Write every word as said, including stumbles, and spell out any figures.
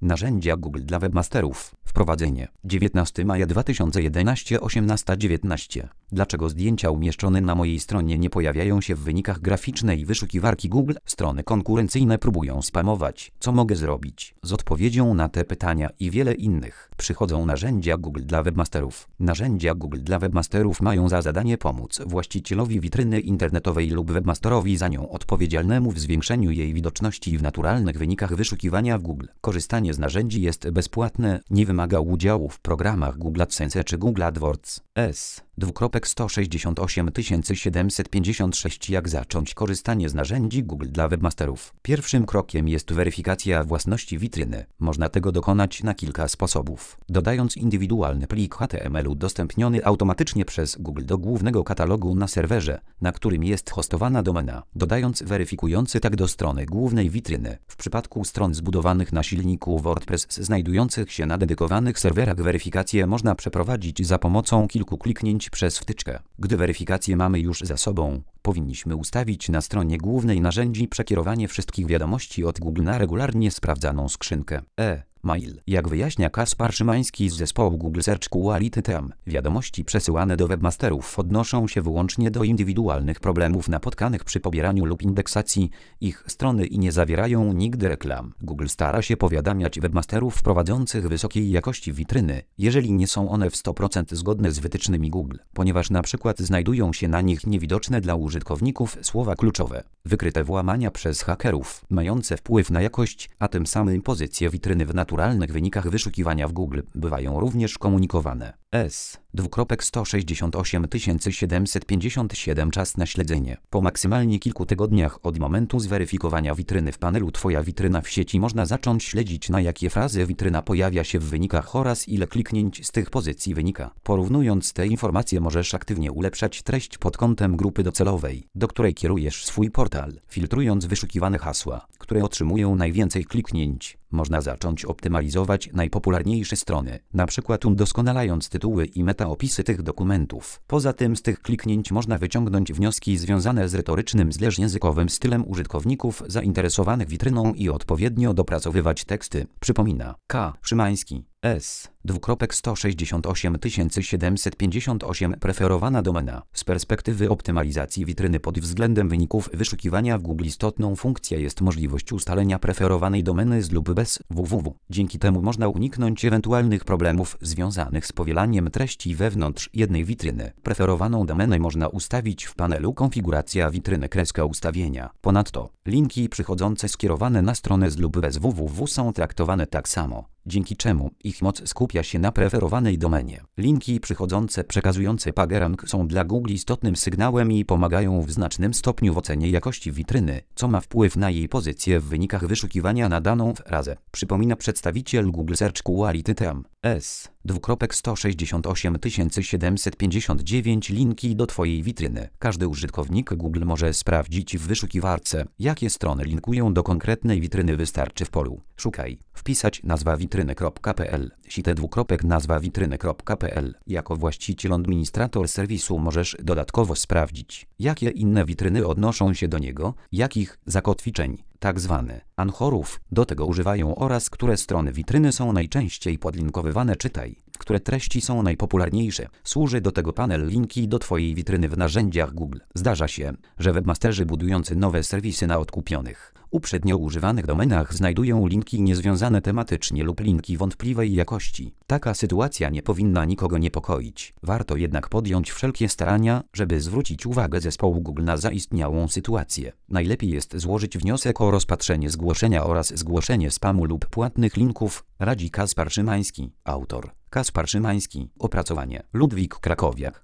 Narzędzia Google dla webmasterów. Wprowadzenie. dziewiętnastego maja dwa tysiące jedenastego, osiemnasta dziewiętnaście. Dlaczego zdjęcia umieszczone na mojej stronie nie pojawiają się w wynikach graficznej wyszukiwarki Google? Strony konkurencyjne próbują spamować. Co mogę zrobić? Z odpowiedzią na te pytania i wiele innych przychodzą narzędzia Google dla webmasterów. Narzędzia Google dla webmasterów mają za zadanie pomóc właścicielowi witryny internetowej lub webmasterowi za nią odpowiedzialnemu w zwiększeniu jej widoczności w naturalnych wynikach wyszukiwania w Google. Korzystanie z narzędzi jest bezpłatne, nie wymaga udziału w programach Google AdSense czy Google AdWords. S. sto sześćdziesiąt osiem tysięcy siedemset pięćdziesiąt sześć. Jak zacząć korzystanie z narzędzi Google dla webmasterów? Pierwszym krokiem jest weryfikacja własności witryny. Można tego dokonać na kilka sposobów. Dodając indywidualny plik H T M L udostępniony automatycznie przez Google do głównego katalogu na serwerze, na którym jest hostowana domena. Dodając weryfikujący tag do strony głównej witryny. W przypadku stron zbudowanych na silniku WordPress znajdujących się na dedykowanych serwerach weryfikację można przeprowadzić za pomocą kilku kliknięć przez wtyczkę. Gdy weryfikację mamy już za sobą, powinniśmy ustawić na stronie głównej narzędzi przekierowanie wszystkich wiadomości od Google na regularnie sprawdzaną skrzynkę e-mail. Jak wyjaśnia Kaspar Szymański z zespołu Google Search Quality Team, wiadomości przesyłane do webmasterów odnoszą się wyłącznie do indywidualnych problemów napotkanych przy pobieraniu lub indeksacji ich strony i nie zawierają nigdy reklam. Google stara się powiadamiać webmasterów prowadzących wysokiej jakości witryny, jeżeli nie są one w sto procent zgodne z wytycznymi Google, ponieważ na przykład znajdują się na nich niewidoczne dla użytkowników słowa kluczowe, wykryte włamania przez hakerów, mające wpływ na jakość, a tym samym pozycję witryny w naturalnych wynikach wyszukiwania w Google, bywają również komunikowane. S. sto sześćdziesiąt osiem tysięcy siedemset pięćdziesiąt siedem. Czas na śledzenie. Po maksymalnie kilku tygodniach od momentu zweryfikowania witryny w panelu Twoja witryna w sieci można zacząć śledzić, na jakie frazy witryna pojawia się w wynikach oraz ile kliknięć z tych pozycji wynika. Porównując te informacje możesz aktywnie ulepszać treść pod kątem grupy docelowej, do której kierujesz swój portal. Filtrując wyszukiwane hasła, które otrzymują najwięcej kliknięć, można zacząć optymalizować najpopularniejsze strony, na przykład udoskonalając tytuły i metaopisy tych dokumentów. Poza tym z tych kliknięć można wyciągnąć wnioski związane z retorycznym slash językowym stylem użytkowników zainteresowanych witryną i odpowiednio dopracowywać teksty. Przypomina K. Szymański. S. sto sześćdziesiąt osiem tysięcy siedemset pięćdziesiąt osiem. Preferowana domena. Z perspektywy optymalizacji witryny pod względem wyników wyszukiwania w Google istotną funkcją jest możliwość ustalenia preferowanej domeny z lub bez www. Dzięki temu można uniknąć ewentualnych problemów związanych z powielaniem treści wewnątrz jednej witryny. Preferowaną domenę można ustawić w panelu Konfiguracja witryny kreska ustawienia. Ponadto linki przychodzące skierowane na stronę z lub bez www są traktowane tak samo, dzięki czemu ich moc skupia się na preferowanej domenie. Linki przychodzące przekazujące PageRank są dla Google istotnym sygnałem i pomagają w znacznym stopniu w ocenie jakości witryny, co ma wpływ na jej pozycję w wynikach wyszukiwania na daną frazę. Przypomina przedstawiciel Google Search Quality Team. S. sto sześćdziesiąt osiem tysięcy siedemset pięćdziesiąt dziewięć. Linki do Twojej witryny. Każdy użytkownik Google może sprawdzić w wyszukiwarce, jakie strony linkują do konkretnej witryny. Wystarczy w polu Szukaj wpisać nazwa witryny.pl, site dwukropek nazwa witryny.pl. Jako właściciel administrator serwisu możesz dodatkowo sprawdzić, jakie inne witryny odnoszą się do niego, jakich zakotwiczeń, tak zwane anchorów, do tego używają oraz które strony witryny są najczęściej podlinkowywane. Czytaj, które treści są najpopularniejsze. Służy do tego panel Linki do Twojej witryny w narzędziach Google. Zdarza się, że webmasterzy budujący nowe serwisy na odkupionych, uprzednio używanych domenach znajdują linki niezwiązane tematycznie lub linki wątpliwej jakości. Taka sytuacja nie powinna nikogo niepokoić. Warto jednak podjąć wszelkie starania, żeby zwrócić uwagę zespołu Google na zaistniałą sytuację. Najlepiej jest złożyć wniosek o rozpatrzenie zgłoszenia oraz zgłoszenie spamu lub płatnych linków, radzi Kaspar Szymański, autor. Kaspar Szymański. Opracowanie. Ludwik Krakowiak.